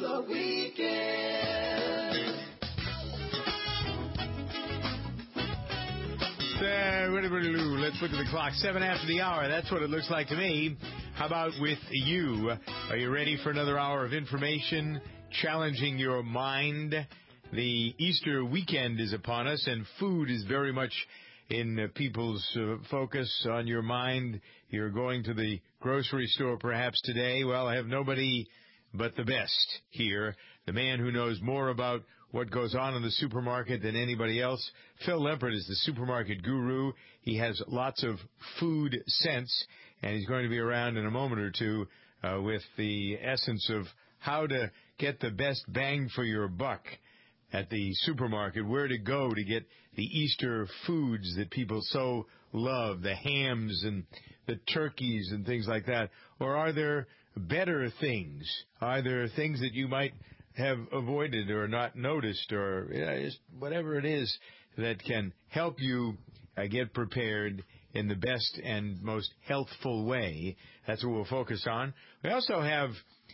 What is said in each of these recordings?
the weekend. Let's look at the clock. 7 after the hour. That's what it looks like to me. How about with you? Are you ready for another hour of information, challenging your mind? The Easter weekend is upon us, and food is very much in people's focus on your mind. You're going to the grocery store perhaps today. Well, I have nobody but the best here, the man who knows more about what goes on in the supermarket than anybody else. Phil Lempert is the supermarket guru. He has lots of food sense, and he's going to be around in a moment or two with the essence of how to get the best bang for your buck at the supermarket, where to go to get the Easter foods that people so love, the hams and the turkeys and things like that. Or are there better things? Are there things that you might have avoided or not noticed, or just whatever it is that can help you get prepared in the best and most healthful way? That's what we'll focus on. We also have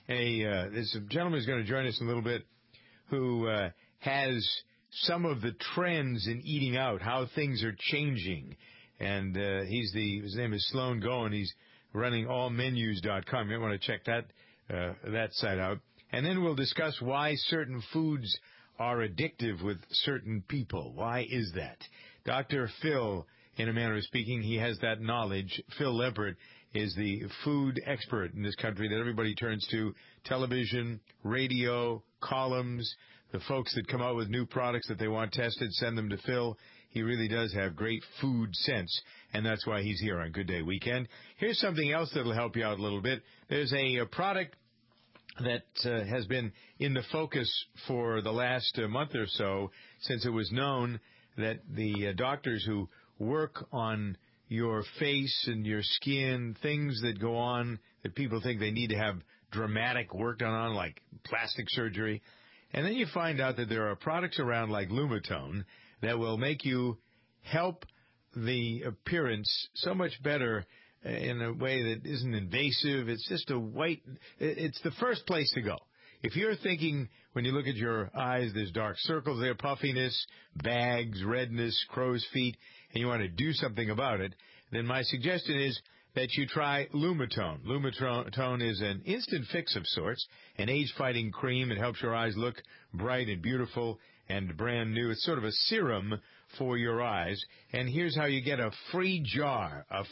this gentleman who's going to join us in a little bit who has some of the trends in eating out, how things are changing. And his name is Sloan Goen. He's running allmenus.com. You might want to check that site out. And then we'll discuss why certain foods are addictive with certain people. Why is that? Dr. Phil, in a manner of speaking, he has that knowledge. Phil Lempert is the food expert in this country that everybody turns to. Television, radio, columns, the folks that come out with new products that they want tested, send them to Phil. He really does have great food sense, and that's why he's here on Good Day Weekend. Here's something else that'll help you out a little bit. There's a product that has been in the focus for the last month or so, since it was known that the doctors who work on your face and your skin, things that go on that people think they need to have dramatic work done on, like plastic surgery. And then you find out that there are products around like Lumitone that will make you help the appearance so much better in a way that isn't invasive. It's just it's the first place to go. If you're thinking, when you look at your eyes, there's dark circles there, puffiness, bags, redness, crow's feet, and you want to do something about it, then my suggestion is that you try Lumitone. Lumitone is an instant fix of sorts, an age-fighting cream. It helps your eyes look bright and beautiful and brand new. It's sort of a serum for your eyes. And here's how you get a free jar of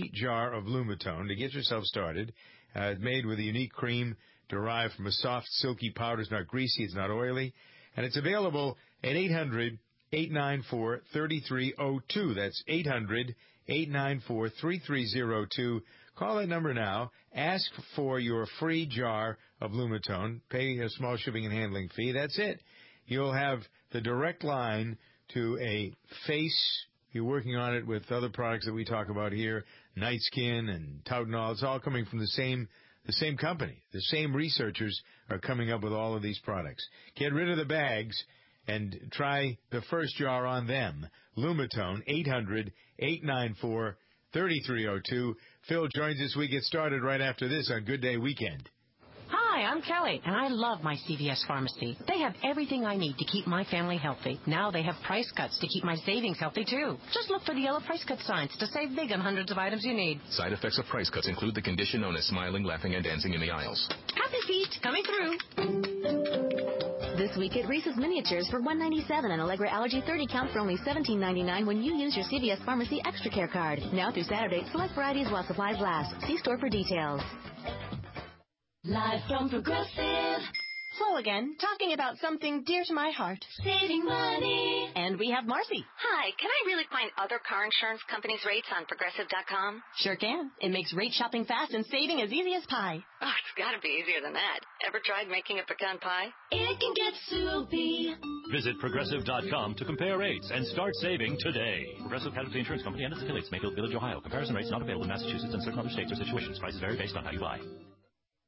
Lumitone to get yourself started. It's made with a unique cream derived from a soft, silky powder. It's not greasy. It's not oily. And it's available at 800-894-3302. That's 800-894-3302. Call that number now. Ask for your free jar of Lumitone. Pay a small shipping and handling fee. That's it. You'll have the direct line to a face. You're working on it with other products that we talk about here, Night Skin and Tautenol. It's all coming from the same company. The same researchers are coming up with all of these products. Get rid of the bags and try the first jar on them. Lumitone, 800-894-3302. Phil joins us. We get started right after this on Good Day Weekend. Hi, I'm Kelly, and I love my CVS Pharmacy. They have everything I need to keep my family healthy. Now they have price cuts to keep my savings healthy, too. Just look for the yellow price cut signs to save big on hundreds of items you need. Side effects of price cuts include the condition known as smiling, laughing, and dancing in the aisles. Happy feet coming through. This week at Reese's Miniatures for $1.97 and Allegra Allergy 30 count for only $17.99 when you use your CVS Pharmacy Extra Care card. Now through Saturday, select varieties while supplies last. See store for details. Live from Progressive. Flo again, talking about something dear to my heart. Saving money. And we have Marcy. Hi, can I really find other car insurance companies' rates on Progressive.com? Sure can. It makes rate shopping fast and saving as easy as pie. Oh, it's got to be easier than that. Ever tried making a pecan pie? It can get soupy. Visit Progressive.com to compare rates and start saving today. Progressive Casualty Insurance Company and its affiliates, Mayfield Village, Ohio. Comparison rates not available in Massachusetts and certain other states or situations. Prices vary based on how you buy.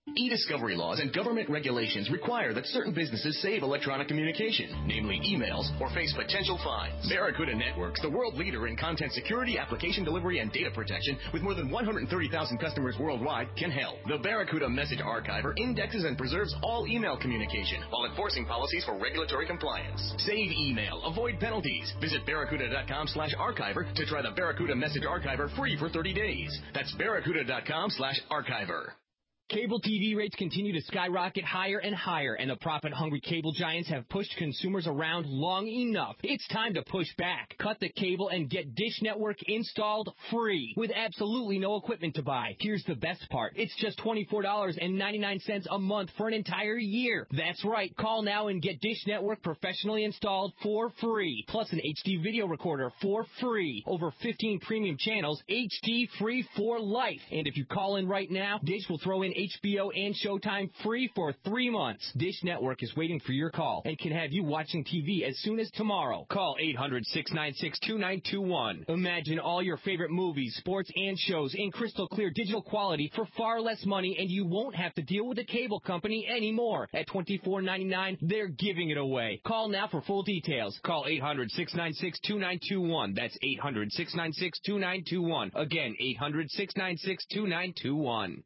E-discovery laws and government regulations require that certain businesses save electronic communication, namely emails, or face potential fines. Barracuda Networks, the world leader in content security, application delivery, and data protection, with more than 130,000 customers worldwide, can help. The Barracuda Message Archiver indexes and preserves all email communication while enforcing policies for regulatory compliance. Save email, avoid penalties. Visit barracuda.com/archiver to try the Barracuda Message Archiver free for 30 days. That's barracuda.com/archiver. Cable TV rates continue to skyrocket higher and higher, and the profit-hungry cable giants have pushed consumers around long enough. It's time to push back. Cut the cable and get Dish Network installed free with absolutely no equipment to buy. Here's the best part. It's just $24.99 a month for an entire year. That's right. Call now and get Dish Network professionally installed for free, plus an HD video recorder for free. Over 15 premium channels, HD free for life. And if you call in right now, Dish will throw in HBO and Showtime free for 3 months. Dish Network is waiting for your call and can have you watching TV as soon as tomorrow. Call 800-696-2921. Imagine all your favorite movies, sports, and shows in crystal clear digital quality for far less money, and you won't have to deal with a cable company anymore. At $24.99, they're giving it away. Call now for full details. Call 800-696-2921. That's 800-696-2921. Again, 800-696-2921.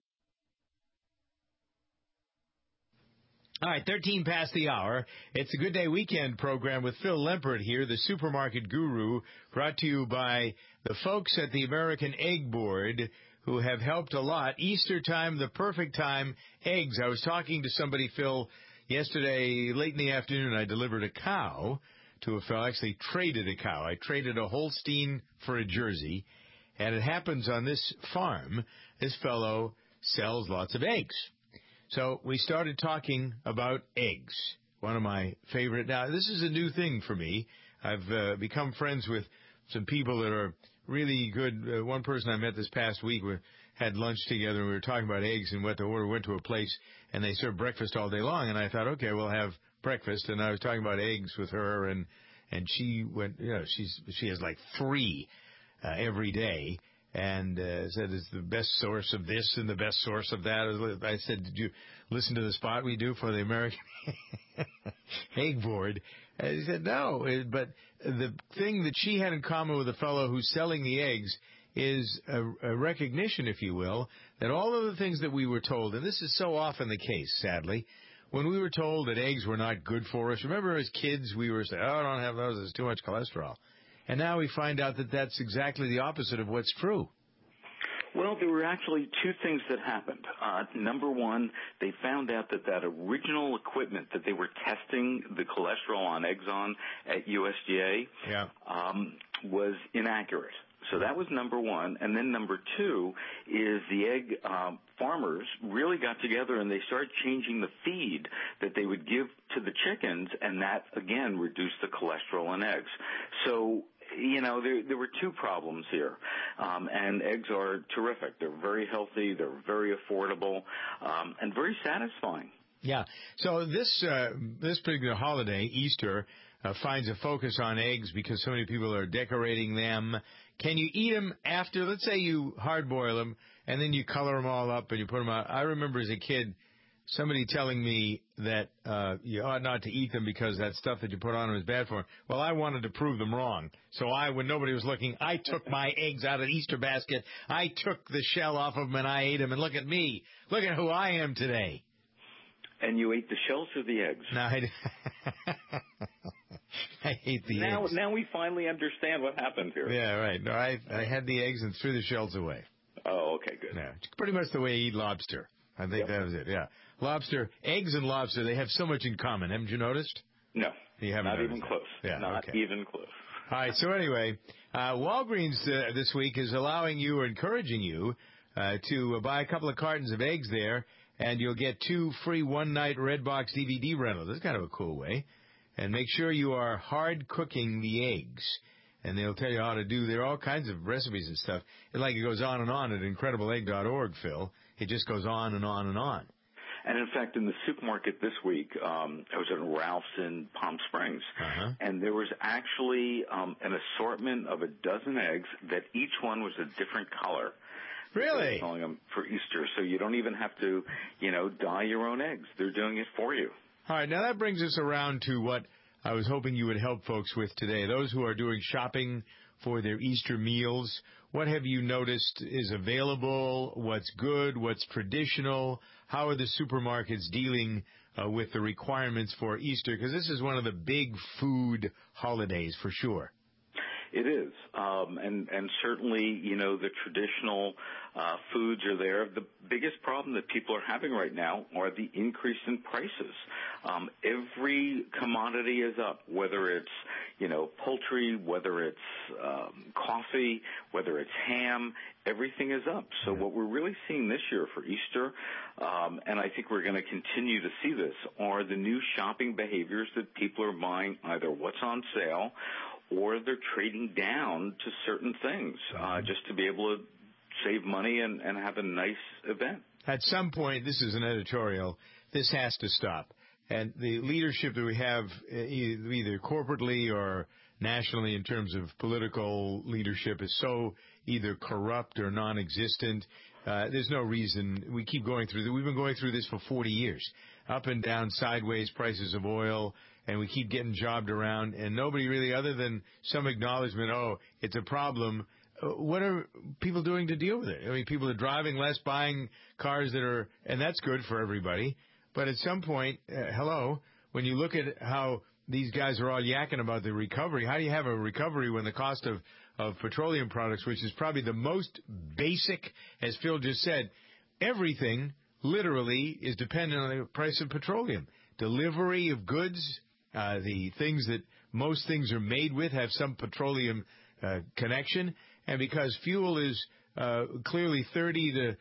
All right, 13 past the hour. It's a Good Day Weekend program with Phil Lempert here, the supermarket guru, brought to you by the folks at the American Egg Board who have helped a lot. Easter time, the perfect time. Eggs. I was talking to somebody, Phil, yesterday late in the afternoon. I delivered a cow to a fellow. Actually traded a cow. I traded a Holstein for a Jersey. And it happens on this farm, this fellow sells lots of eggs. So we started talking about eggs, one of my favorite. Now, this is a new thing for me. I've become friends with some people that are really good. One person I met this past week, we had lunch together, and we were talking about eggs and what to order. Went to a place, and they served breakfast all day long, and I thought, okay, we'll have breakfast. And I was talking about eggs with her, and she went, she has like 3 every day. And said it's the best source of this and the best source of that. I said, did you listen to the spot we do for the American Egg Board? And he said, no. But the thing that she had in common with the fellow who's selling the eggs is a recognition, if you will, that all of the things that we were told, and this is so often the case, sadly, when we were told that eggs were not good for us. Remember as kids we were saying, oh, don't have those, there's too much cholesterol. And now we find out that that's exactly the opposite of what's true. Well, there were actually 2 things that happened. Number one, they found out that original equipment that they were testing the cholesterol on eggs on at USDA was inaccurate. So that was number one. And then number 2 is the egg farmers really got together and they started changing the feed that they would give to the chickens, and that, again, reduced the cholesterol in eggs. So, there were 2 problems here, and eggs are terrific. They're very healthy, they're very affordable, and very satisfying. Yeah. So this particular holiday, Easter, finds a focus on eggs because so many people are decorating them. Can you eat them after, let's say you hard-boil them, and then you color them all up and you put them out? I remember as a kid somebody telling me that you ought not to eat them because that stuff that you put on them is bad for them. Well, I wanted to prove them wrong. So when nobody was looking, I took my eggs out of the Easter basket. I took the shell off of them and I ate them. And look at me. Look at who I am today. And you ate the shells or the eggs? No, I ate the eggs. Now we finally understand what happened here. Yeah, right. No, I had the eggs and threw the shells away. Oh, okay, good. Yeah, pretty much the way I eat lobster. I think that was it, yeah. Lobster, eggs and lobster, they have so much in common. Haven't you noticed? No. You haven't Not noticed even that? close. Yeah, Not okay. even close. All right, so anyway, Walgreens this week is allowing you or encouraging you to buy a couple of cartons of eggs there, and you'll get 2 free one-night Redbox DVD rentals. That's kind of a cool way. And make sure you are hard cooking the eggs. And they'll tell you how to do. There are all kinds of recipes and stuff. It goes on and on at IncredibleEgg.org, Phil. It just goes on and on and on. And, in fact, in the supermarket this week, I was at Ralph's in Palm Springs, and there was actually an assortment of a dozen eggs that each one was a different color. Really? They're selling them for Easter, so you don't even have to, dye your own eggs. They're doing it for you. All right, now that brings us around to what I was hoping you would help folks with today. Those who are doing shopping for their Easter meals, what have you noticed is available? What's good? What's traditional? How are the supermarkets dealing with the requirements for Easter? Because this is one of the big food holidays for sure. It is, and certainly, the traditional foods are there. The biggest problem that people are having right now are the increase in prices. Every commodity is up, whether it's, poultry, whether it's coffee, whether it's ham, everything is up. So what we're really seeing this year for Easter, and I think we're going to continue to see this, are the new shopping behaviors that people are buying either what's on sale or they're trading down to certain things just to be able to save money and have a nice event. At some point, this is an editorial, this has to stop. And the leadership that we have, either corporately or nationally in terms of political leadership, is so either corrupt or non-existent. There's no reason. We keep going through this. We've been going through this for 40 years. Up and down, sideways prices of oil, and we keep getting jobbed around, and nobody really, other than some acknowledgement, it's a problem. What are people doing to deal with it? I mean, people are driving less, buying cars and that's good for everybody. But at some point, when you look at how these guys are all yakking about the recovery, how do you have a recovery when the cost of petroleum products, which is probably the most basic, as Phil just said, everything literally is dependent on the price of petroleum. Delivery of goods, the things that most things are made with have some petroleum connection. And because fuel is clearly 30 to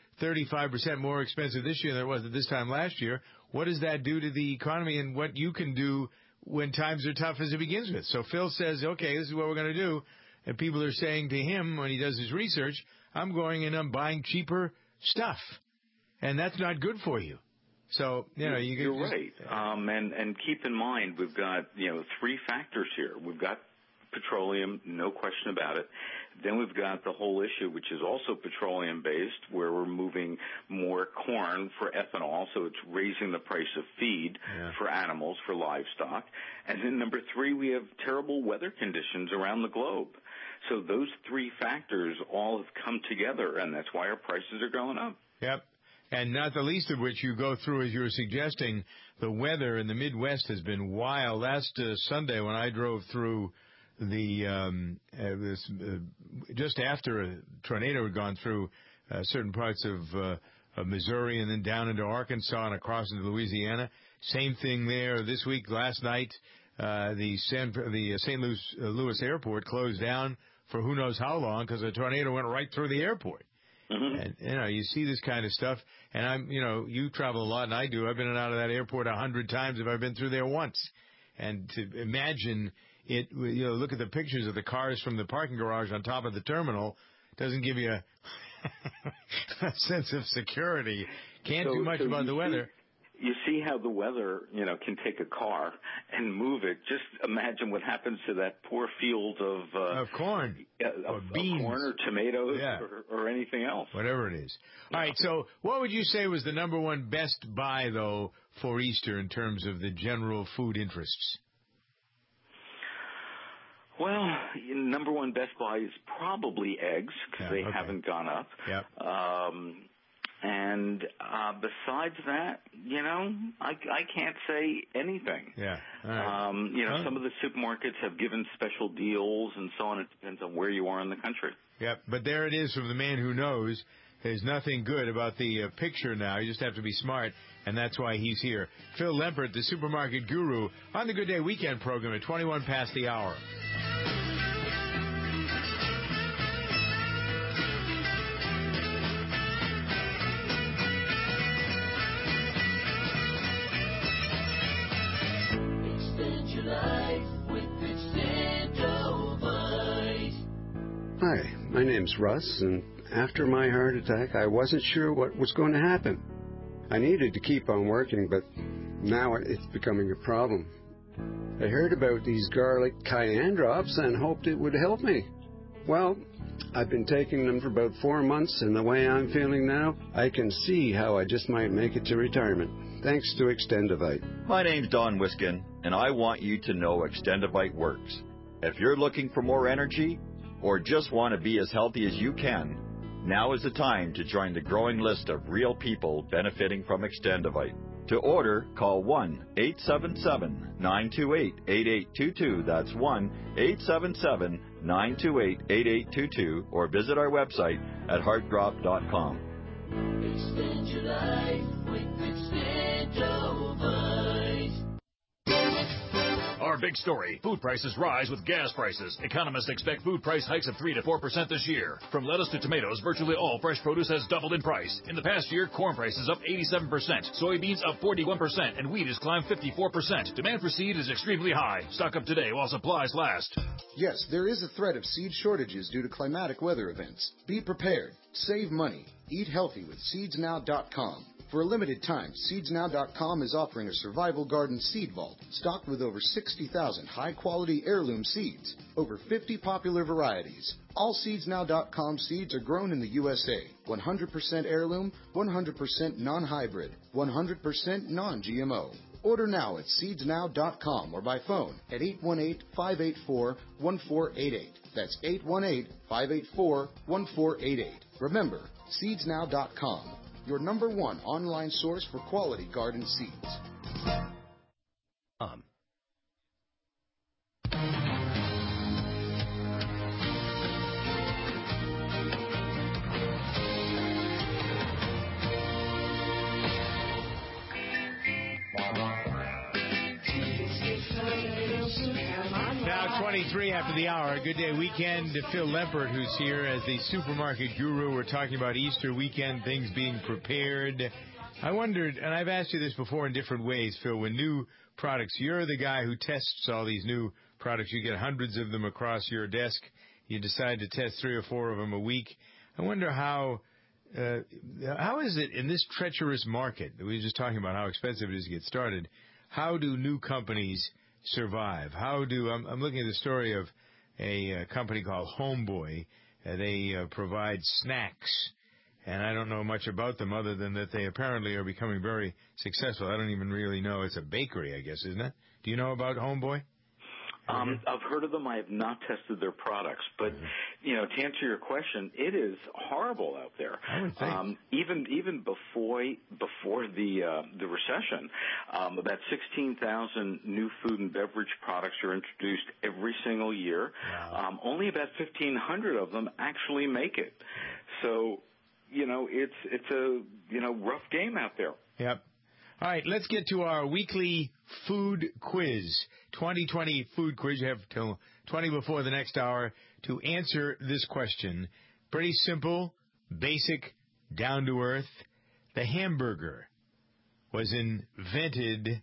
35% more expensive this year than it was at this time last year, what does that do to the economy and what you can do when times are tough as it begins with? So Phil says, okay, this is what we're going to do. And people are saying to him when he does his research, I'm going and I'm buying cheaper stuff. And that's not good for you. So, you're right. And keep in mind, we've got, three factors here. We've got petroleum, no question about it. Then we've got the whole issue, which is also petroleum-based, where we're moving more corn for ethanol, so it's raising the price of feed for animals, for livestock. And then number three, we have terrible weather conditions around the globe. So those three factors all have come together, and that's why our prices are going up. Yep. And not the least of which you go through, as you were suggesting, the weather in the Midwest has been wild. Last Sunday when I drove through just after a tornado had gone through certain parts of Missouri and then down into Arkansas and across into Louisiana, same thing there. This week, last night, the St. Louis airport closed down for who knows how long because a tornado went right through the airport. Mm-hmm. And, you see this kind of stuff. And you travel a lot, and I do. I've been in and out of that airport 100 times if I've been through there once. And to imagine it, look at the pictures of the cars from the parking garage on top of the terminal doesn't give you a sense of security. Can't do much about the weather. You see how the weather, can take a car and move it. Just imagine what happens to that poor field of corn, or beans, corn or tomatoes, or anything else. Whatever it is. All right. So, what would you say was the number one best buy though for Easter in terms of the general food interests? Well, number one best buy is probably eggs because they haven't gone up. Yep. And besides that, I can't say anything. Yeah. All right. Some of the supermarkets have given special deals and so on. It depends on where you are in the country. Yep. But there it is from the man who knows. There's nothing good about the picture now. You just have to be smart, and that's why he's here. Phil Lempert, the supermarket guru, on the Good Day Weekend program at 21 past the hour. Hi, my name's Russ, and after my heart attack, I wasn't sure what was going to happen. I needed to keep on working, but now it's becoming a problem. I heard about these garlic cayenne drops and hoped it would help me. Well, I've been taking them for about 4 months, and the way I'm feeling now, I can see how I just might make it to retirement, thanks to Extendivite. My name's Don Wiskin, and I want you to know Extendivite works. If you're looking for more energy, or just want to be as healthy as you can, now is the time to join the growing list of real people benefiting from Extendivite. To order, call 1-877-928-8822. That's 1-877-928-8822. Or visit our website at heartdrop.com. Extend your life with Extendivite. Our big story, food prices rise with gas prices. Economists expect food price hikes of 3 to 4% this year. From lettuce to tomatoes, virtually all fresh produce has doubled in price. In the past year, corn prices up 87%, soybeans up 41%, and wheat has climbed 54%. Demand for seed is extremely high. Stock up today while supplies last. Yes, there is a threat of seed shortages due to climatic weather events. Be prepared. Save money. Eat healthy with SeedsNow.com. For a limited time, SeedsNow.com is offering a survival garden seed vault stocked with over 60,000 high-quality heirloom seeds, over 50 popular varieties. All SeedsNow.com seeds are grown in the USA, 100% heirloom, 100% non-hybrid, 100% non-GMO. Order now at SeedsNow.com or by phone at 818-584-1488. That's 818-584-1488. Remember, SeedsNow.com. Your number one online source for quality garden seeds. Now 23 after the hour. Good day weekend to Phil Lempert, who's here as the supermarket guru. We're talking about Easter weekend, things being prepared. I wondered, and I've asked you this before in different ways, Phil, when new products, you're the guy who tests all these new products. You get hundreds of them across your desk. You decide to test 3 or 4 of them a week. I wonder how is it in this treacherous market? We were just talking about how expensive it is to get started. How do new companies survive? I'm looking at the story of a company called Homeboy. They provide snacks, and I don't know much about them other than that they apparently are becoming very successful. I don't even really know. It's a bakery, I guess, isn't it? Do you know about Homeboy? I've heard of them. I have not tested their products, but to answer your question, it is horrible out there. I would think. Even before the recession, about 16,000 new food and beverage products are introduced every single year. Wow. Only about 1,500 of them actually make it. So, it's a rough game out there. Yep. All right, let's get to our weekly food quiz. 2020 food quiz. You have till 20 before the next hour to answer this question. Pretty simple, basic, down to earth. The hamburger was invented.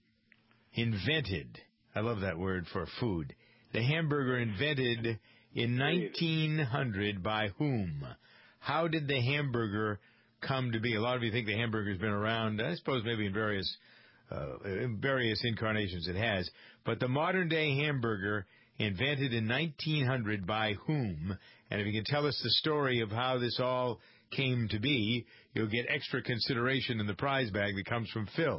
I love that word for food. The hamburger invented in 1900 by whom? How did the hamburger come to be? A lot of you think the hamburger's been around, I suppose maybe in various incarnations it has. But the modern day hamburger invented in 1900 by whom? And if you can tell us the story of how this all came to be, you'll get extra consideration in the prize bag that comes from Phil.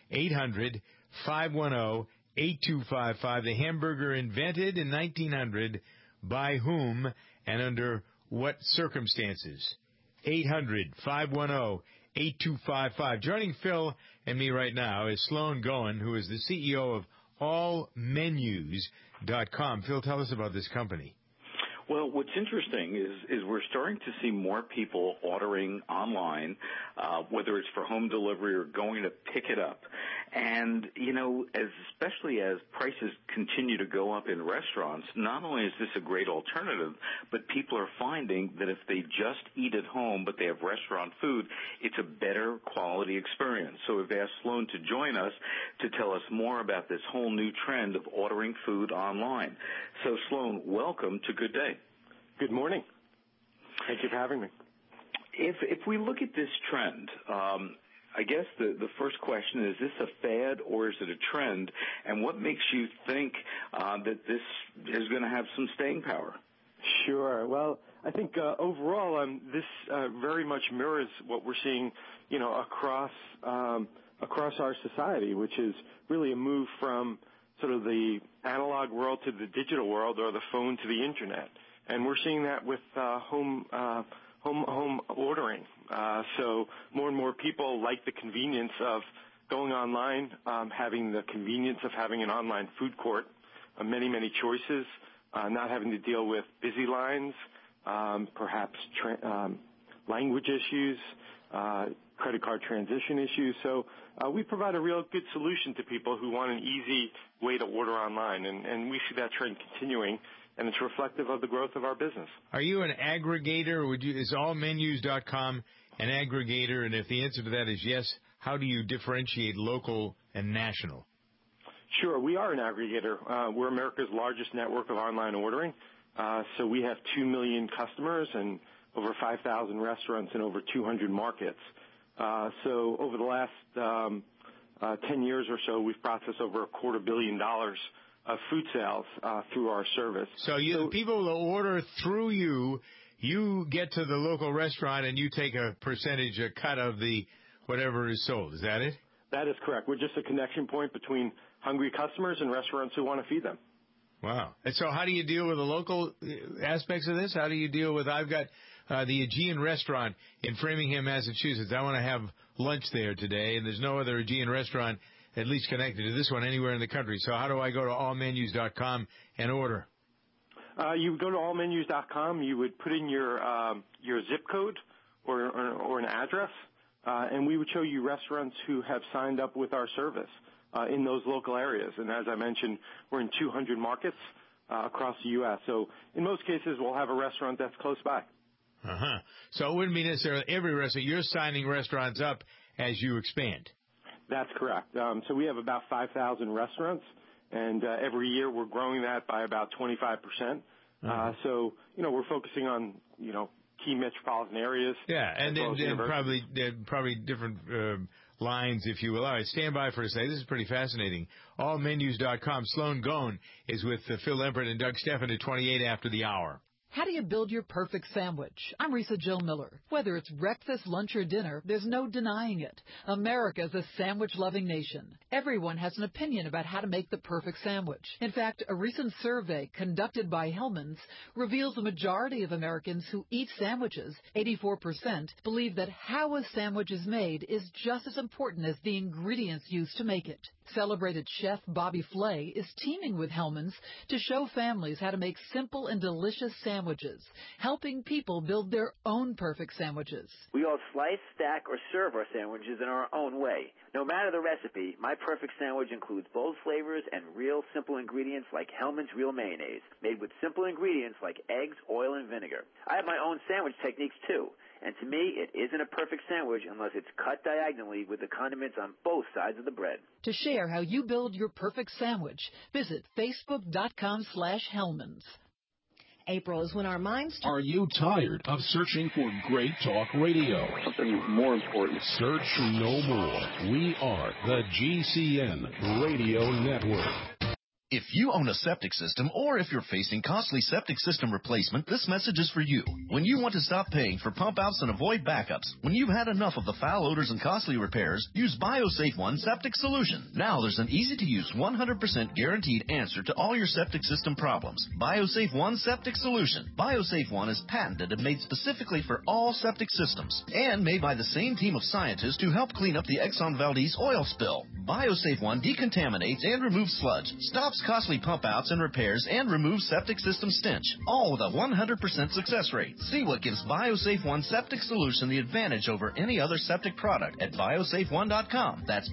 800-510-8255. The hamburger invented in 1900 by whom and under what circumstances? 800-510-8255. Joining Phil and me right now is Sloan Goen, who is the CEO of AllMenus.com. Phil, tell us about this company. Well, what's interesting is we're starting to see more people ordering online, whether it's for home delivery or going to pick it up. And, especially as prices continue to go up in restaurants, not only is this a great alternative, but people are finding that if they just eat at home but they have restaurant food, it's a better quality experience. So we've asked Sloan to join us to tell us more about this whole new trend of ordering food online. So, Sloan, welcome to Good Day. Good morning. Thank you for having me. If we look at this trend, I guess the first question is this a fad or is it a trend? And what makes you think that this is going to have some staying power? Sure. Well, I think overall, this very much mirrors what we're seeing, across our society, which is really a move from sort of the analog world to the digital world, or the phone to the internet. And we're seeing that with home ordering. So more and more people like the convenience of going online, having the convenience of having an online food court, many choices, not having to deal with busy lines, perhaps language issues, credit card transition issues. So we provide a real good solution to people who want an easy way to order online, and we see that trend continuing, and it's reflective of the growth of our business. Are you an aggregator, or is allmenus.com an aggregator? And if the answer to that is yes, how do you differentiate local and national? Sure, we are an aggregator. We're America's largest network of online ordering. So we have 2 million customers and over 5,000 restaurants in over 200 markets. So over the last 10 years or so, we've processed over $250 million of food sales through our service. So people will order through you. You get to the local restaurant and you take a percentage, a cut of the whatever is sold. Is that it? That is correct. We're just a connection point between hungry customers and restaurants who want to feed them. Wow. And so how do you deal with the local aspects of this? How do you deal with, I've got the Aegean restaurant in Framingham, Massachusetts. I want to have lunch there today, and there's no other Aegean restaurant at least connected to this one anywhere in the country. So how do I go to allmenus.com and order? You would go to allmenus.com. You would put in your zip code or an address, and we would show you restaurants who have signed up with our service in those local areas. And as I mentioned, we're in 200 markets across the U.S. So in most cases, we'll have a restaurant that's close by. Uh-huh. So it wouldn't be necessarily every restaurant. You're signing restaurants up as you expand. That's correct. So we have about 5,000 restaurants, and every year we're growing that by about 25%. So, we're focusing on, key metropolitan areas. Yeah, and probably different lines, if you will. All right, stand by for a second. This is pretty fascinating. Allmenus.com. Sloan Gone is with Phil Lempert and Doug Steffen at 28 after the hour. How do you build your perfect sandwich? I'm Risa Jill Miller. Whether it's breakfast, lunch, or dinner, there's no denying it. America's a sandwich-loving nation. Everyone has an opinion about how to make the perfect sandwich. In fact, a recent survey conducted by Hellmann's reveals the majority of Americans who eat sandwiches, 84%, believe that how a sandwich is made is just as important as the ingredients used to make it. Celebrated chef Bobby Flay is teaming with Hellmann's to show families how to make simple and delicious sandwiches, helping people build their own perfect sandwiches. We all slice, stack, or serve our sandwiches in our own way. No matter the recipe, my perfect sandwich includes bold flavors and real simple ingredients like Hellmann's Real Mayonnaise, made with simple ingredients like eggs, oil, and vinegar. I have my own sandwich techniques, too. And to me, it isn't a perfect sandwich unless it's cut diagonally with the condiments on both sides of the bread. To share how you build your perfect sandwich, visit Facebook.com/Hellmann's. April is when our minds... Are you tired of searching for great talk radio? Something more important. Search no more. We are the GCN Radio Network. If you own a septic system, or if you're facing costly septic system replacement, this message is for you. When you want to stop paying for pump outs and avoid backups, when you've had enough of the foul odors and costly repairs, use BioSafe One Septic Solution. Now there's an easy-to-use 100% guaranteed answer to all your septic system problems. BioSafe One Septic Solution. BioSafe One is patented and made specifically for all septic systems, and made by the same team of scientists who helped clean up the Exxon Valdez oil spill. BioSafe One decontaminates and removes sludge, stops costly pump outs and repairs, and removes septic system stench, all with a 100% success rate. See what gives BioSafe One Septic Solution the advantage over any other septic product at biosafeone.com. That's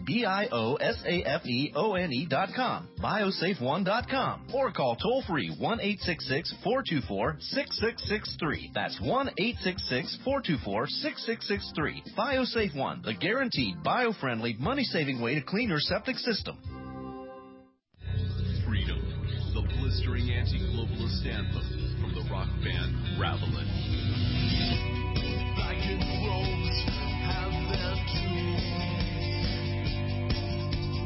BIOSAFEONE.com. BioSafeOne.com. Or call toll free 1-866-424-6663. That's 1-866-424-6663. BioSafe One, the guaranteed bio-friendly, money-saving way to clean your septic system. Freedom, the blistering anti-globalist anthem from the rock band Ravelin. Black and rose have their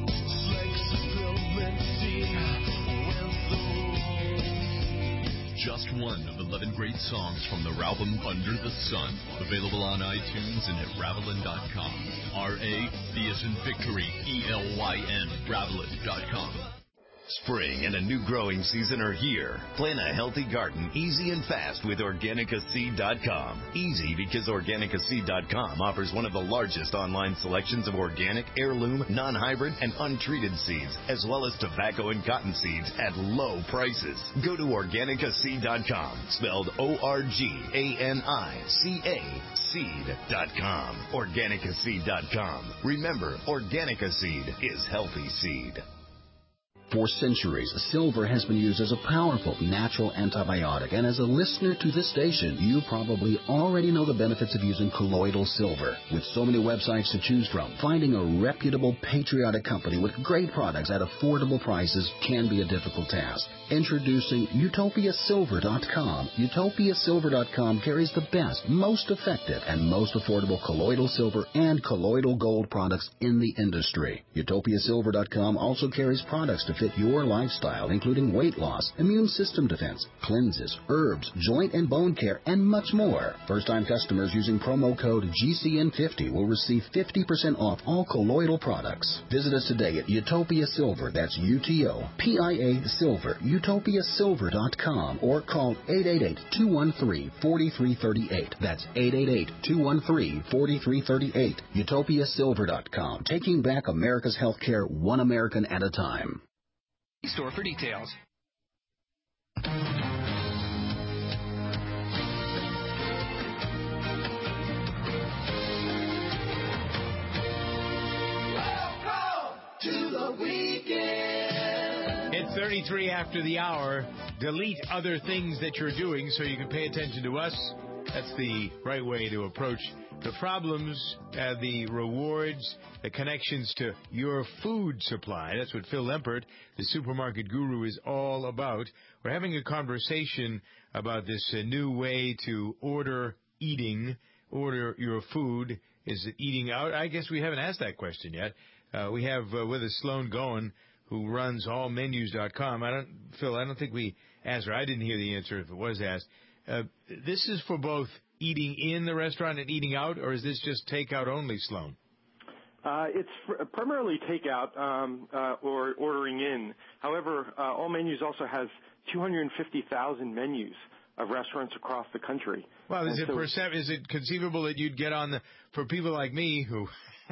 Flexibility with the just one of 11 great songs from their album Under the Sun. Available on iTunes and at Ravelin.com. R-A, V as in Victory, E-L-Y-N, Ravelin.com. Spring and a new growing season are here. Plan a healthy garden easy and fast with OrganicaSeed.com. Easy because OrganicaSeed.com offers one of the largest online selections of organic, heirloom, non-hybrid, and untreated seeds, as well as tobacco and cotton seeds at low prices. Go to OrganicaSeed.com, spelled O-R-G-A-N-I-C-A, seed.com. OrganicaSeed.com. Remember, Organica Seed is healthy seed. For centuries, silver has been used as a powerful natural antibiotic, and as a listener to this station, you probably already know the benefits of using colloidal silver. With so many websites to choose from, finding a reputable, patriotic company with great products at affordable prices can be a difficult task. Introducing UtopiaSilver.com. UtopiaSilver.com carries the best, most effective, and most affordable colloidal silver and colloidal gold products in the industry. UtopiaSilver.com also carries products to fit your lifestyle, including weight loss, immune system defense, cleanses, herbs, joint and bone care, and much more. First-time customers using promo code GCN50 will receive 50% off all colloidal products. Visit us today at Utopia Silver, that's UTOPIA Silver, UtopiaSilver.com, or call 888-213-4338. That's 888-213-4338. UtopiaSilver.com, taking back America's healthcare one American at a time. Store for details. To the weekend. It's 33 after the hour. Delete other things that you're doing so you can pay attention to us. That's the right way to approach the problems, the rewards, the connections to your food supply. That's what Phil Lempert, the supermarket guru, is all about. We're having a conversation about this new way to order your food. Is it eating out? I guess we haven't asked that question yet. We have with us Sloan Goen, who runs allmenus.com. Phil, I don't think we asked her. I didn't hear the answer if it was asked. This is for both eating in the restaurant and eating out, or is this just takeout only, Sloan? It's primarily takeout or ordering in. However, All Menus also has 250,000 menus of restaurants across the country. Well, is it conceivable that you'd get on for people like me who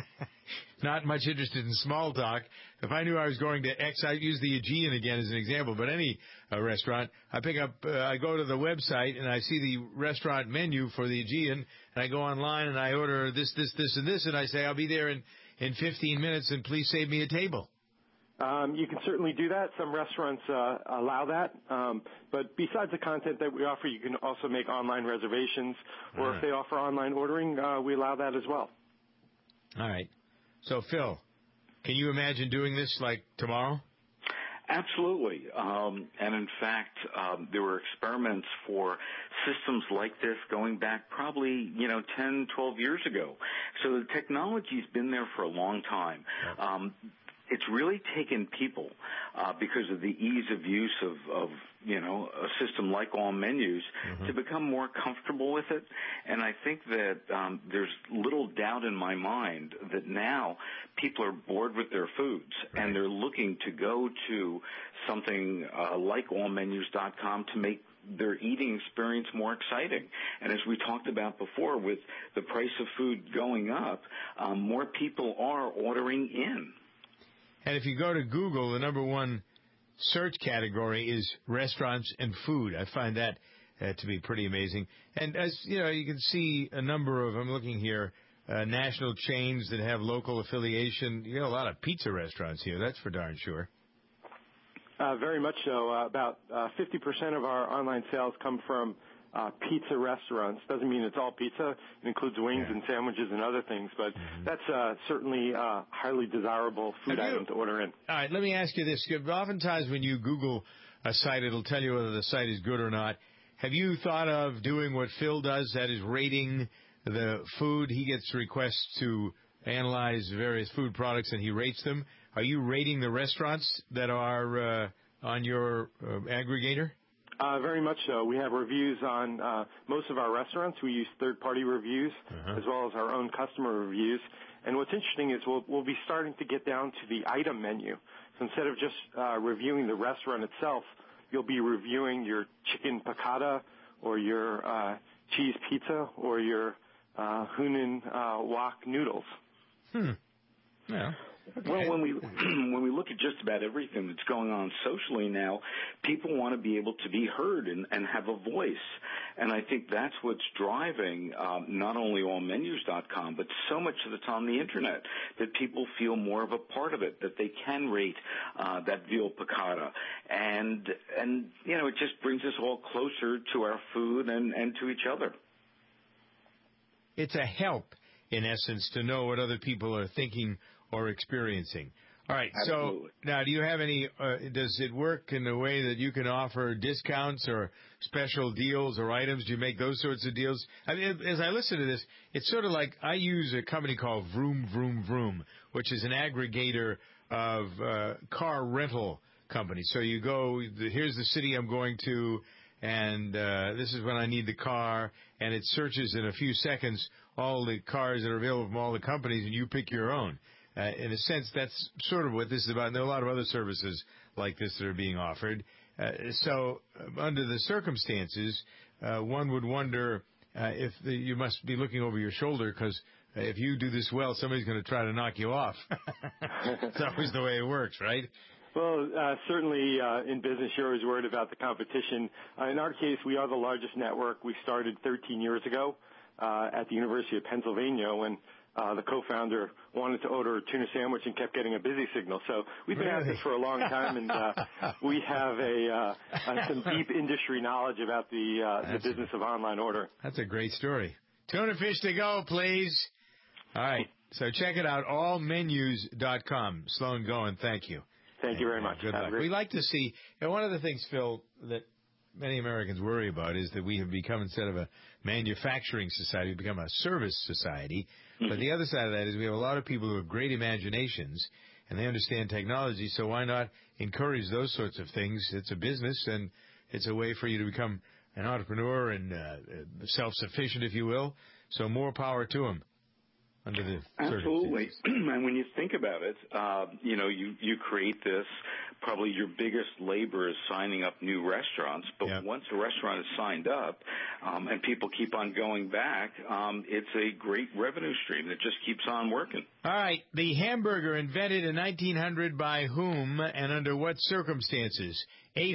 not much interested in small talk, if I knew I was going to X, I'd use the Aegean again as an example, but any restaurant, I go to the website and I see the restaurant menu for the Aegean, and I go online and I order this, and this, and I say, I'll be there in 15 minutes and please save me a table. You can certainly do that. Some restaurants allow that. But besides the content that we offer, you can also make online reservations, or if they offer online ordering, we allow that as well. All right. So, Phil, can you imagine doing this like tomorrow? Absolutely. And in fact, there were experiments for systems like this going back probably, 10, 12 years ago. So the technology's been there for a long time. It's really taken people because of the ease of use of a system like All Menus to become more comfortable with it. And I think that there's little doubt in my mind that now people are bored with their foods and they're looking to go to something like allmenus.com to make their eating experience more exciting. And as we talked about before, with the price of food going up, more people are ordering in. And if you go to Google, the number one search category is restaurants and food. I find that to be pretty amazing. And as you know, you can see a number of, I'm looking here, national chains that have local affiliation. You know, a lot of pizza restaurants here. That's for darn sure. Very much so. About 50% of our online sales come from pizza restaurants. Doesn't mean it's all pizza. It includes wings and sandwiches and other things, but that's certainly a highly desirable food item to order in. All right, let me ask you this. Oftentimes when you Google a site, it'll tell you whether the site is good or not. Have you thought of doing what Phil does, that is rating the food? He gets requests to analyze various food products and he rates them. Are you rating the restaurants that are on your aggregator? Very much so. We have reviews on most of our restaurants. We use third-party reviews as well as our own customer reviews. And what's interesting is we'll be starting to get down to the item menu. So instead of just reviewing the restaurant itself, you'll be reviewing your chicken piccata or your cheese pizza or your Hunan wok noodles. Yeah. Well, when we look at just about everything that's going on socially now, people want to be able to be heard and have a voice. And I think that's what's driving not only allmenus.com, but so much of it's on the Internet, that people feel more of a part of it, that they can rate that veal piccata. And you know, it just brings us all closer to our food and to each other. It's a help, in essence, to know what other people are thinking or experiencing. All right. Absolutely. So now, do you have any? Does it work in a way that you can offer discounts or special deals or items? Do you make those sorts of deals? I mean, as I listen to this, it's sort of like I use a company called Vroom Vroom Vroom, which is an aggregator of car rental companies. So you go, here's the city I'm going to, and this is when I need the car, and it searches in a few seconds all the cars that are available from all the companies, and you pick your own. In a sense, that's sort of what this is about. And there are a lot of other services like this that are being offered. So under the circumstances, one would wonder if you must be looking over your shoulder, because if you do this well, somebody's going to try to knock you off. It's always the way it works, right? Well, certainly in business, you're always worried about the competition. In our case, we are the largest network. We started 13 years ago at the University of Pennsylvania when the co-founder wanted to order a tuna sandwich and kept getting a busy signal. So we've been at this for a long time, and we have some deep industry knowledge about the business of online ordering. That's a great story. Tuna fish to go, please. All right. So check it out, allmenus.com. Sloan Goen, thank you. Thank you very much. Good luck. We like to see, and one of the things, Phil, that many Americans worry about is that we have become, instead of a manufacturing society, we've become a service society. But the other side of that is we have a lot of people who have great imaginations, and they understand technology, so why not encourage those sorts of things? It's a business, and it's a way for you to become an entrepreneur and self-sufficient, if you will. So more power to them. Under the Absolutely. And when you think about it, you know, you create this, probably your biggest labor is signing up new restaurants, but once a restaurant is signed up and people keep on going back, it's a great revenue stream that just keeps on working. All right. The hamburger invented in 1900 by whom and under what circumstances?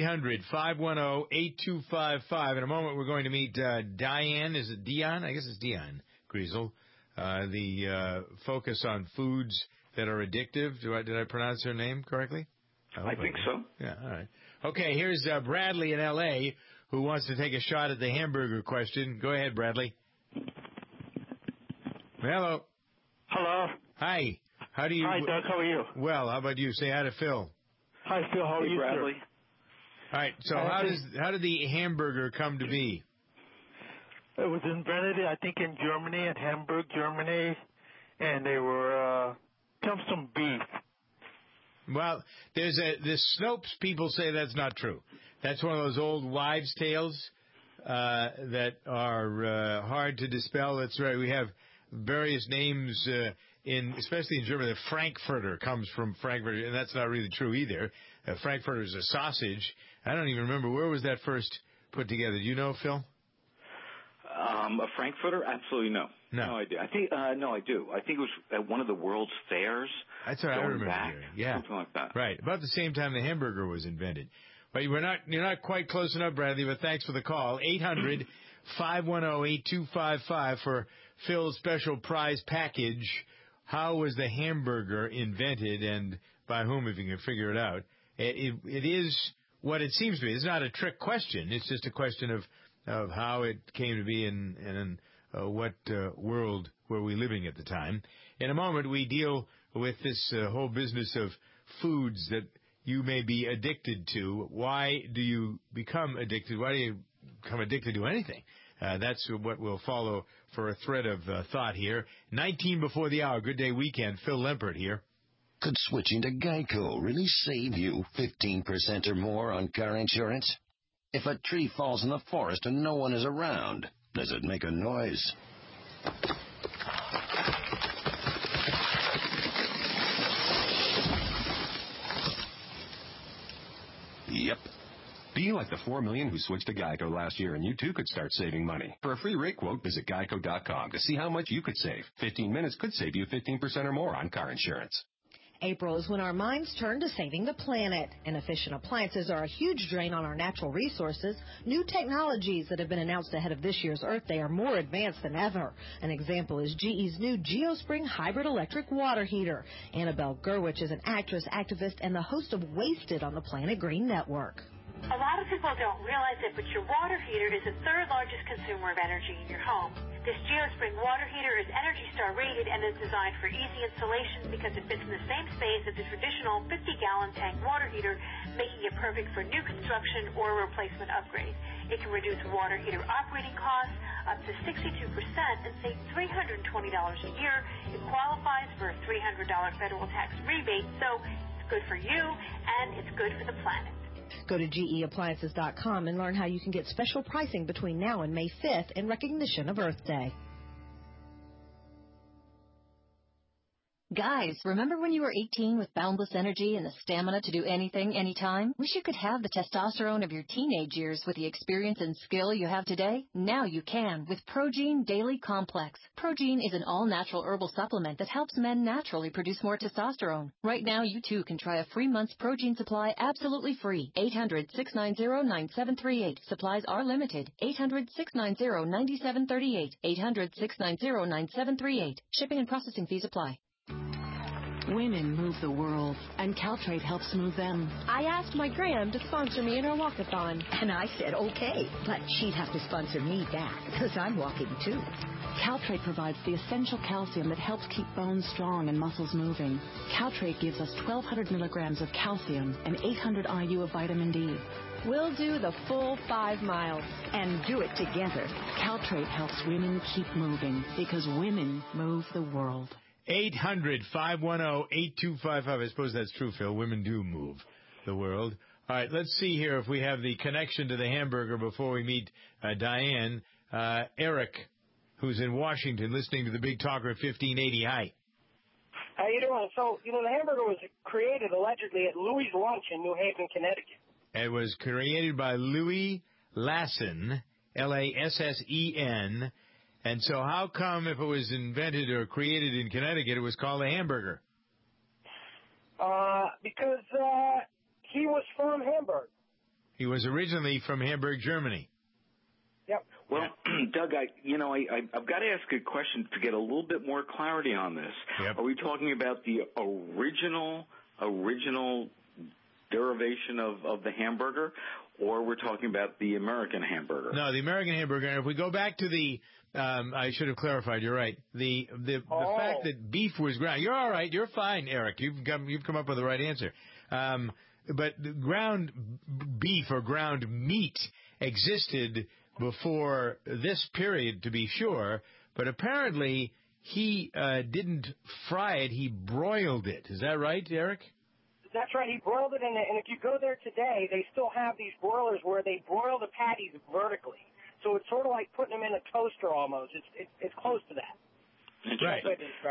800-510-8255. In a moment, we're going to meet Diane. Is it Dion? I guess it's Dion Griesel. The focus on foods that are addictive. Did I pronounce her name correctly? I think so. Yeah, all right. Okay, here's Bradley in L.A. who wants to take a shot at the hamburger question. Go ahead, Bradley. Hello. Hello. Hi. How do you? Hi, Doug. How are you? Well, how about you? Say hi to Phil. Hi, Phil. How are you, Bradley? Sir? All right. So how did the hamburger come to be? It was invented, I think, in Germany, in Hamburg, Germany, and they were comes from beef. Well, there's the Snopes people say that's not true. That's one of those old wives' tales that are hard to dispel. That's right. We have various names especially in Germany. The Frankfurter comes from Frankfurt, and that's not really true either. Frankfurter is a sausage. I don't even remember, where was that first put together? Do you know, Phil? A Frankfurter? Absolutely no. No idea. I think no, I do. I think it was at one of the World's Fairs. That's what I remember hearing. Yeah, something like that. Right, about the same time the hamburger was invented. But you're not quite close enough, Bradley. But thanks for the call. 800-510-8255 for Phil's special prize package. How was the hamburger invented, and by whom? If you can figure it out, it is what it seems to be. It's not a trick question. It's just a question of how it came to be and what world were we living at the time. In a moment, we deal with this whole business of foods that you may be addicted to. Why do you become addicted? Why do you become addicted to anything? That's what will follow for a thread of thought here. 19 before the hour. Good day weekend. Phil Lempert here. Could switching to Geico really save you 15% or more on car insurance? If a tree falls in the forest and no one is around, does it make a noise? Yep. Be like the 4 million who switched to Geico last year, and you too could start saving money. For a free rate quote, visit geico.com to see how much you could save. 15 minutes could save you 15% or more on car insurance. April is when our minds turn to saving the planet. Inefficient appliances are a huge drain on our natural resources. New technologies that have been announced ahead of this year's Earth Day are more advanced than ever. An example is GE's new GeoSpring hybrid electric water heater. Annabelle Gurwitch is an actress, activist, and the host of Wasted on the Planet Green Network. A lot of people don't realize it, but your water heater is the third largest consumer of energy in your home. This GeoSpring water heater is Energy Star rated and is designed for easy installation because it fits in the same space as the traditional 50-gallon tank water heater, making it perfect for new construction or replacement upgrade. It can reduce water heater operating costs up to 62% and save $320 a year. It qualifies for a $300 federal tax rebate, so it's good for you and it's good for the planet. Go to GEappliances.com and learn how you can get special pricing between now and May 5th in recognition of Earth Day. Guys, remember when you were 18 with boundless energy and the stamina to do anything, anytime? Wish you could have the testosterone of your teenage years with the experience and skill you have today? Now you can with Progene Daily Complex. Progene is an all-natural herbal supplement that helps men naturally produce more testosterone. Right now, you too can try a free month's Progene supply absolutely free. 800-690-9738. Supplies are limited. 800-690-9738. 800-690-9738. Shipping and processing fees apply. Women move the world, and Caltrate helps move them. I asked my gram to sponsor me in her walkathon. And I said, okay, but she'd have to sponsor me back, because I'm walking too. Caltrate provides the essential calcium that helps keep bones strong and muscles moving. Caltrate gives us 1,200 milligrams of calcium and 800 IU of vitamin D. We'll do the full 5 miles. And do it together. Caltrate helps women keep moving, because women move the world. 800-510-8255. I suppose that's true, Phil. Women do move the world. All right, let's see here if we have the connection to the hamburger before we meet Diane. Eric, who's in Washington, listening to the Big Talker 1580. Hi. How you doing? So, the hamburger was created allegedly at Louis' Lunch in New Haven, Connecticut. It was created by Louis Lassen, Lassen. And so how come if it was invented or created in Connecticut, it was called a hamburger? Because he was from Hamburg. He was originally from Hamburg, Germany. Yep. Well, Doug, I've got to ask a question to get a little bit more clarity on this. Yep. Are we talking about the original derivation of the hamburger, or we're talking about the American hamburger? No, the American hamburger. And if we go back to the I should have clarified. You're right. The fact that beef was ground. You're all right. You're fine, Eric. You've come up with the right answer. But the ground beef or ground meat existed before this period, to be sure. But apparently he didn't fry it. He broiled it. Is that right, Eric? That's right. He broiled it, and if you go there today, they still have these broilers where they broil the patties vertically. So it's sort of like putting them in a toaster almost. It's close to that. Right.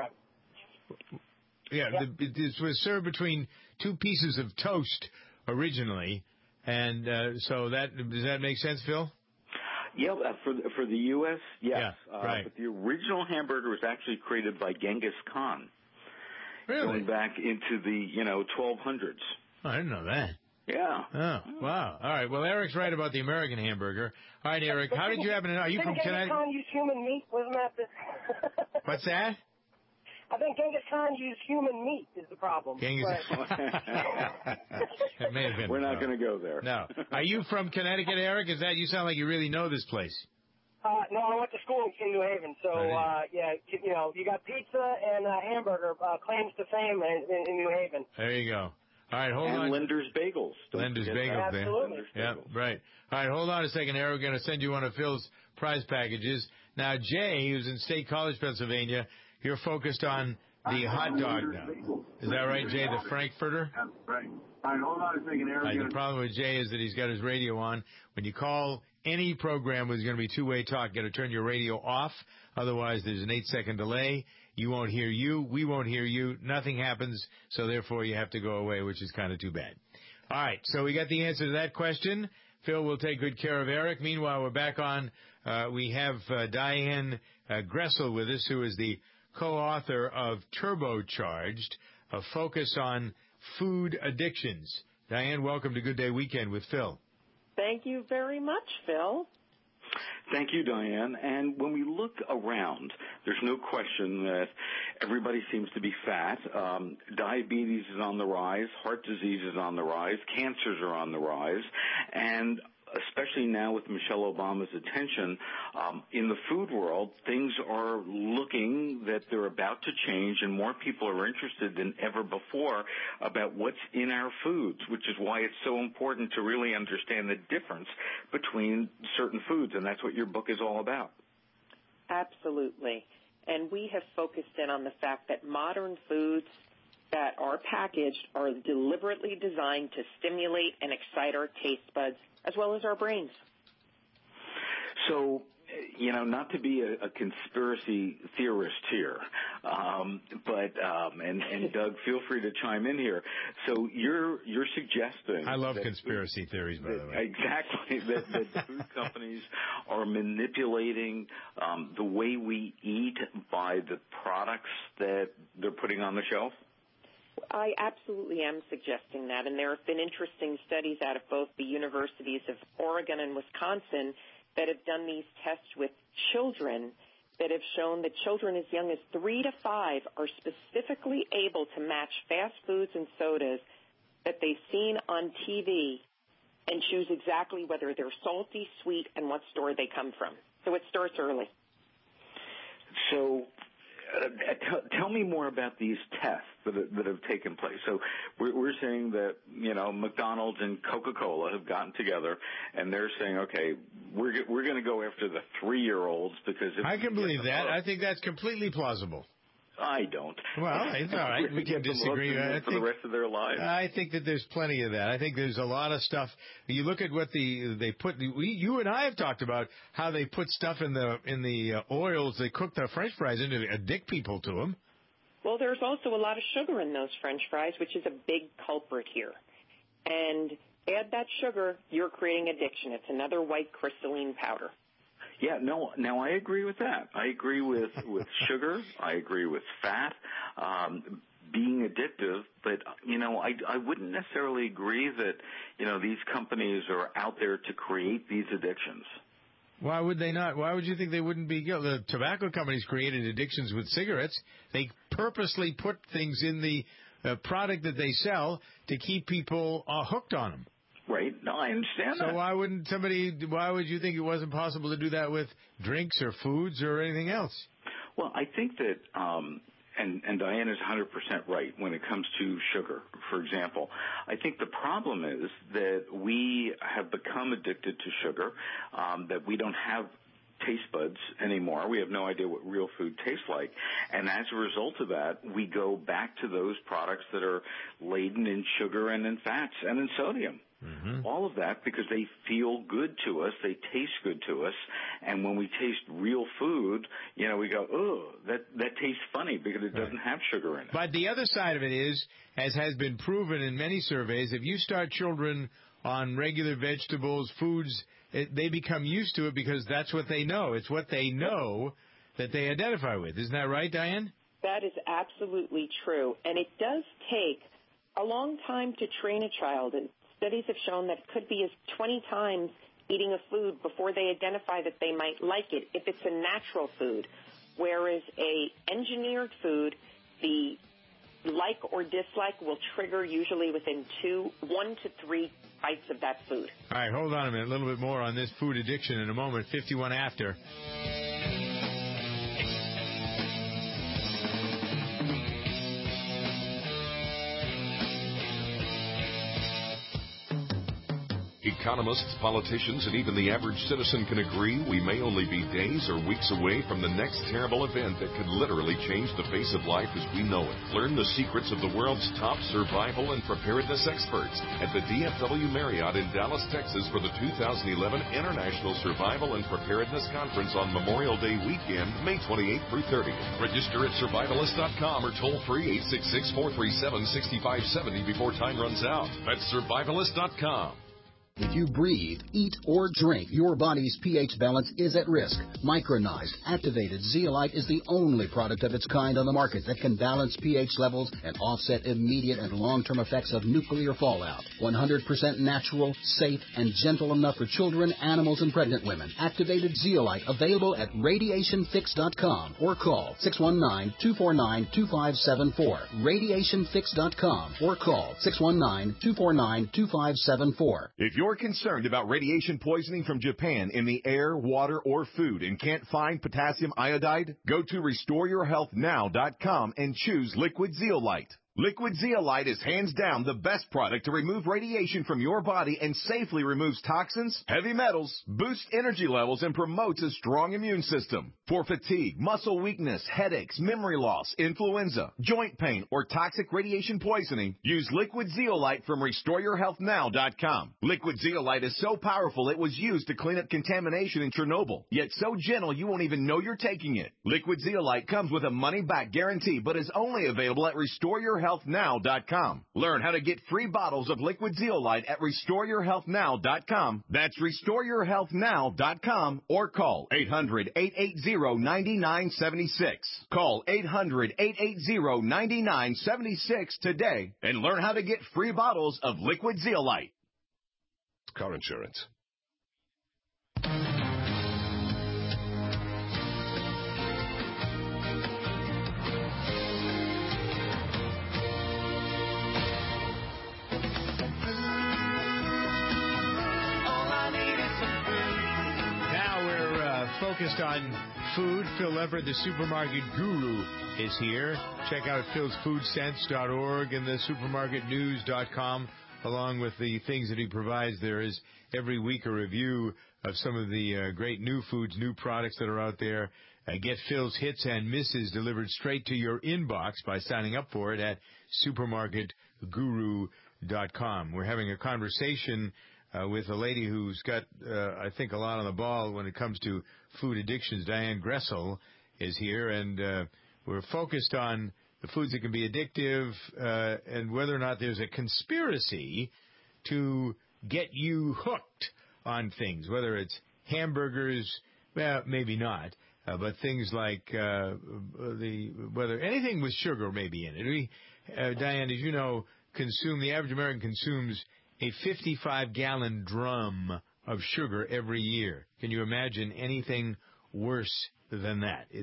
Yeah, yep. This was served between two pieces of toast originally, and so does that make sense, Phil? Yeah, for the U.S., yes. Yeah, right. But the original hamburger was actually created by Genghis Khan. Really? Going back into the 1200s. Oh, I didn't know that. Yeah. Oh, wow. All right. Well, Eric's right about the American hamburger. All right, Eric, how did you happen to know? Are you from Connecticut? Genghis Khan used human meat, wasn't that What's that? I think Genghis Khan used human meat is the problem. It may have been. We're not going to go there. No. Are you from Connecticut, Eric? You sound like you really know this place. No, I went to school in New Haven, so you got pizza and hamburger claims to fame in New Haven. There you go. All right, hold on. And Linder's Bagels. Linder's Bagels. Absolutely. Yeah, right. All right, hold on a second, Eric. We're going to send you one of Phil's prize packages. Now, Jay, who's in State College, Pennsylvania, you're focused on the hot dog now. Is that right, Jay, the Frankfurter? That's right. All right, hold on a second, Aaron. The problem with Jay is that he's got his radio on. When you call any program where there's going to be two-way talk, you got to turn your radio off. Otherwise, there's an 8-second delay. You won't hear you. We won't hear you. Nothing happens. So, therefore, you have to go away, which is kind of too bad. All right. So, we got the answer to that question. Phil will take good care of Eric. Meanwhile, we're back on. We have Diane Gressel with us, who is the co-author of Turbocharged, a focus on food addictions. Diane, welcome to Good Day Weekend with Phil. Thank you very much, Phil. Thank you, Diane. And when we look around, there's no question that everybody seems to be fat. Diabetes is on the rise. Heart disease is on the rise. Cancers are on the rise. And especially now with Michelle Obama's attention, in the food world, things are looking that they're about to change, and more people are interested than ever before about what's in our foods, which is why it's so important to really understand the difference between certain foods, and that's what your book is all about. Absolutely. And we have focused in on the fact that modern foods that are packaged are deliberately designed to stimulate and excite our taste buds as well as our brains. So, not to be a conspiracy theorist here, but Doug, feel free to chime in here. So you're suggesting I love conspiracy theories, by the way. Exactly, that food companies are manipulating the way we eat by the products that they're putting on the shelf? I absolutely am suggesting that, and there have been interesting studies out of both the universities of Oregon and Wisconsin that have done these tests with children that have shown that children as young as 3 to 5 are specifically able to match fast foods and sodas that they've seen on TV and choose exactly whether they're salty, sweet, and what store they come from. So it starts early. So tell me more about these tests that have taken place. So we're saying that, McDonald's and Coca-Cola have gotten together, and they're saying, okay, we're going to go after the 3-year-olds because I can believe that. I think that's completely plausible. I don't. Well, it's all right. We can disagree. For the rest of their lives. I think that there's plenty of that. I think there's a lot of stuff. You look at what they put. You and I have talked about how they put stuff in the oils they cook the French fries in to addict people to them. Well, there's also a lot of sugar in those French fries, which is a big culprit here. And add that sugar, you're creating addiction. It's another white crystalline powder. Yeah, no, now I agree with that. I agree with sugar. I agree with fat being addictive, but, I wouldn't necessarily agree that, these companies are out there to create these addictions. Why would they not? Why would you think they wouldn't be? The tobacco companies created addictions with cigarettes. They purposely put things in the product that they sell to keep people hooked on them. Right. No, I understand that. So why would you think it wasn't possible to do that with drinks or foods or anything else? Well, I think that, and Diane is 100% right when it comes to sugar, for example. I think the problem is that we have become addicted to sugar, that we don't have taste buds anymore. We have no idea what real food tastes like. And as a result of that, we go back to those products that are laden in sugar and in fats and in sodium. Mm-hmm. All of that because they feel good to us, they taste good to us, and when we taste real food, we go, oh, that tastes funny because it doesn't have sugar in it. But the other side of it is, as has been proven in many surveys, if you start children on regular vegetables, foods, they become used to it because that's what they know. It's what they know that they identify with. Isn't that right, Diane? That is absolutely true, and it does take a long time to train a child, and studies have shown that it could be as 20 times eating a food before they identify that they might like it if it's a natural food, whereas a engineered food, the like or dislike will trigger usually within 1 to 3 bites of that food. All right, hold on a minute. A little bit more on this food addiction in a moment. 51 after. Economists, politicians, and even the average citizen can agree we may only be days or weeks away from the next terrible event that could literally change the face of life as we know it. Learn the secrets of the world's top survival and preparedness experts at the DFW Marriott in Dallas, Texas for the 2011 International Survival and Preparedness Conference on Memorial Day weekend, May 28th through 30th. Register at survivalist.com or toll free 866-437-6570 before time runs out. That's survivalist.com. If you breathe, eat, or drink, your body's pH balance is at risk. Micronized, activated zeolite is the only product of its kind on the market that can balance pH levels and offset immediate and long-term effects of nuclear fallout. 100% natural, safe, and gentle enough for children, animals, and pregnant women. Activated zeolite available at radiationfix.com or call 619-249-2574. Radiationfix.com or call 619-249-2574. If you're concerned about radiation poisoning from Japan in the air, water, or food and can't find potassium iodide, go to RestoreYourHealthNow.com and choose Liquid Zeolite. Liquid Zeolite is hands down the best product to remove radiation from your body and safely removes toxins, heavy metals, boosts energy levels, and promotes a strong immune system. For fatigue, muscle weakness, headaches, memory loss, influenza, joint pain, or toxic radiation poisoning, use Liquid Zeolite from RestoreYourHealthNow.com. Liquid Zeolite is so powerful it was used to clean up contamination in Chernobyl, yet so gentle you won't even know you're taking it. Liquid Zeolite comes with a money-back guarantee, but is only available at RestoreYourHealthNow.com. Learn how to get free bottles of Liquid Zeolite at RestoreYourHealthNow.com. That's RestoreYourHealthNow.com or call 800-880-9976. Call 800-880-9976 today and learn how to get free bottles of Liquid Zeolite. Car insurance. Focused on food. Phil Leverett, the supermarket guru, is here. Check out philsfoodsense.org and the supermarketnews.com, along with the things that he provides. There is every week a review of some of the great new foods, new products that are out there. Get Phil's hits and misses delivered straight to your inbox by signing up for it at supermarketguru.com. We're having a conversation with a lady who's got, I think, a lot on the ball when it comes to food addictions. Diane Gressel is here, and we're focused on the foods that can be addictive and whether or not there's a conspiracy to get you hooked on things, whether it's hamburgers, well, maybe not, but things like whether anything with sugar may be in it. We, Diane, as you know, the average American consumes a 55-gallon drum of sugar every year. Can you imagine anything worse than that? It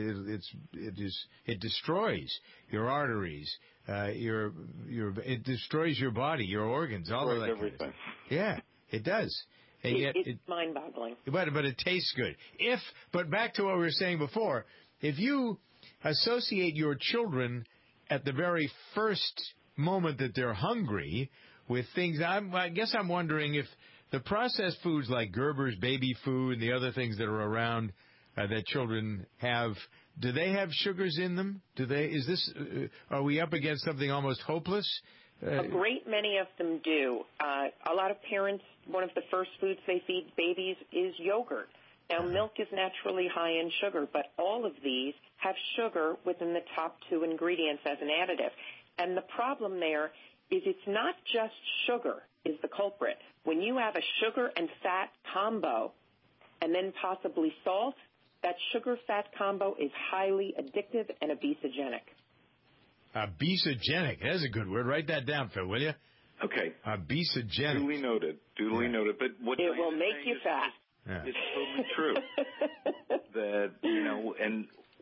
destroys your arteries, it destroys your body, your organs, all of that. Everything. Kind of stuff. Yeah, it does. And yet it's mind-boggling. But it tastes good. But back to what we were saying before, if you associate your children at the very first moment that they're hungry with things, I guess I'm wondering if the processed foods like Gerber's baby food and the other things that are around that children have, do they have sugars in them? Are we up against something almost hopeless? A great many of them do. A lot of parents, one of the first foods they feed babies is yogurt. Now, milk is naturally high in sugar, but all of these have sugar within the top two ingredients as an additive. And the problem there is it's not just sugar is the culprit. When you have a sugar and fat combo and then possibly salt, that sugar-fat combo is highly addictive and obesogenic. Obesogenic. That's a good word. Write that down, Phil, will you? Okay. Obesogenic. Duly noted. But what it will make you fat. It's totally true. That, and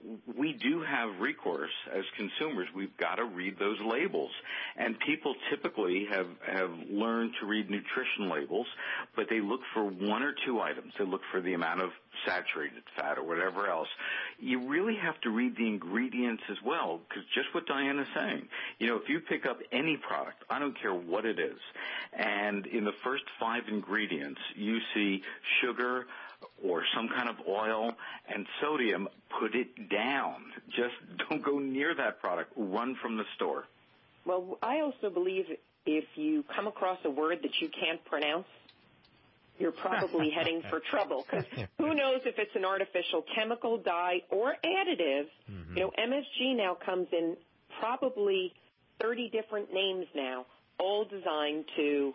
we do have recourse as consumers. We've got to read those labels. And people typically have learned to read nutrition labels, but they look for one or two items. They look for the amount of saturated fat or whatever else. You really have to read the ingredients as well, because just what Diana's saying, if you pick up any product, I don't care what it is, and in the first 5 ingredients you see sugar or some kind of oil and sodium, put it down. Just don't go near that product. Run from the store. Well, I also believe if you come across a word that you can't pronounce, you're probably heading for trouble, because who knows if it's an artificial chemical, dye, or additive. Mm-hmm. MSG now comes in probably 30 different names now, all designed to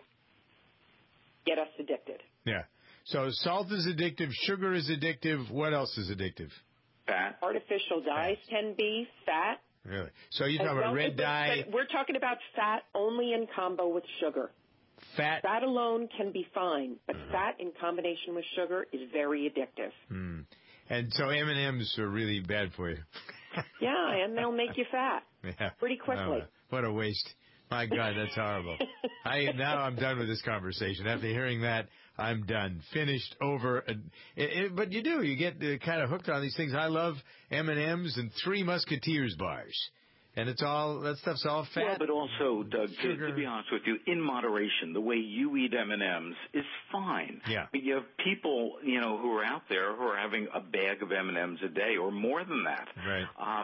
get us addicted. Yeah. So salt is addictive, sugar is addictive. What else is addictive? Fat. Artificial dyes can be fat. Really? So you're talking about red dye. We're talking about fat only in combo with sugar. Fat alone can be fine, but fat in combination with sugar is very addictive. Mm. And so M&Ms are really bad for you. Yeah, and they'll make you fat pretty quickly. What a waste. My God, that's horrible. Now I'm done with this conversation. After hearing that, I'm done. Finished, over. But you get kind of hooked on these things. I love M&Ms and Three Musketeers bars. And that stuff's all fat. Well, but also, Doug, to be honest with you, in moderation, the way you eat M&Ms is fine. Yeah. But you have people, who are out there who are having a bag of M&Ms a day or more than that. Right.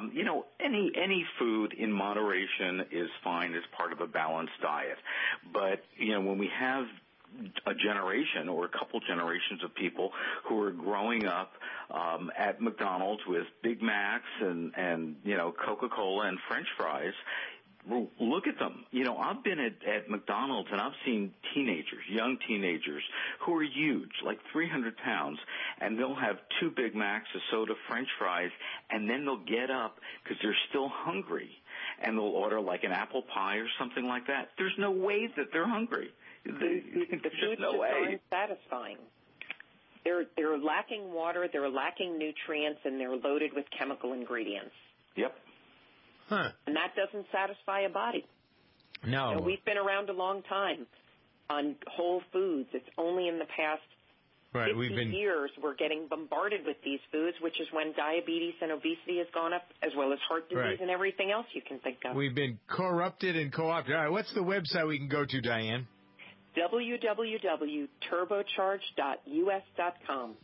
Any food in moderation is fine as part of a balanced diet. But, when we have a generation or a couple generations of people who are growing up at McDonald's with Big Macs and Coca-Cola and French fries, look at them. I've been at McDonald's and I've seen young teenagers who are huge, like 300 pounds, and they'll have 2 Big Macs, a soda, French fries, and then they'll get up because they're still hungry, and they'll order like an apple pie or something like that. There's no way that they're hungry. The foods no way. aren't satisfying. They're lacking water, they're lacking nutrients, and they're loaded with chemical ingredients. Yep. Huh. And that doesn't satisfy a body. No. We've been around a long time on whole foods. It's only in the past 50 years we're getting bombarded with these foods, which is when diabetes and obesity has gone up, as well as heart disease and everything else you can think of. We've been corrupted and co-opted. All right, what's the website we can go to, Diane? www.turbocharge.us.com.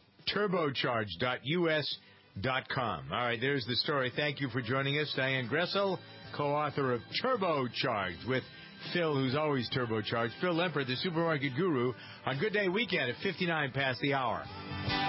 Turbocharge.us.com. All right, there's the story. Thank you for joining us, Diane Gressel, co-author of Turbocharged with Phil, who's always turbocharged. Phil Lempert, the supermarket guru, on Good Day Weekend at 59 past the hour.